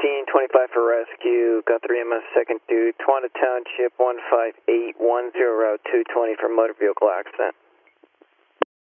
1525 for rescue. Got 3 MS second due. Tawanda Township 15810 Route 220 for motor vehicle accident.